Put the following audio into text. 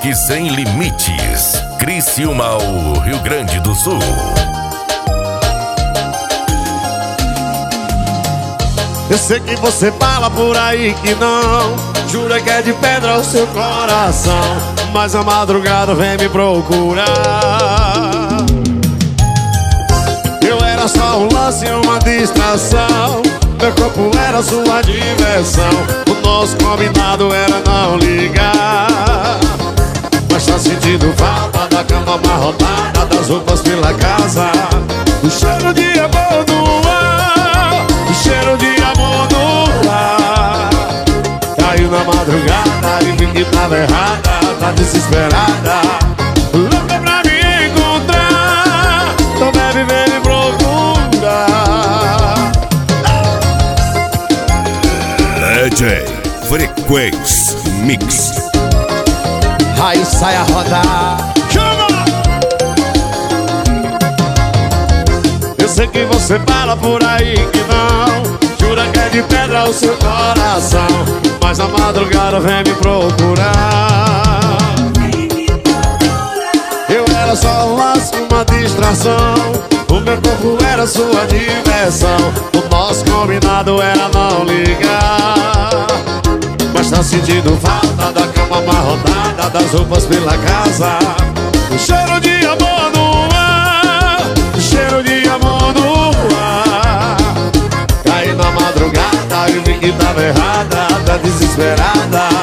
Rock Sem Limites, Criciúma, Rio Grande do Sul. Eu sei que você fala por aí que não, jura que é de pedra o seu coração, mas a madrugada vem me procurar. Eu era só um lance, uma distração, meu corpo era sua diversão. O nosso combinado era não ligar, mas tá sentindo falta da cama amarrotada, das roupas pela casa, o cheiro de amor no ar, o cheiro de amor no ar. Caiu na madrugada e vi que tava errada, tá desesperada, louca pra me encontrar. Então bebe, vem me procurar. DJ Frequência Mix. Aí sai a rodar. Chama! Eu sei que você fala por aí que não, jura que é de pedra o seu coração, mas a madrugada vem me procurar. Eu era só um laço, uma distração, o meu corpo era sua diversão. O nosso combinado era não ligar, mas tá sentindo falta da cama amarrotada, das roupas pela casa, o cheiro de amor no ar, o cheiro de amor no ar. Caí na madrugada e vi que tava errada, tá desesperada,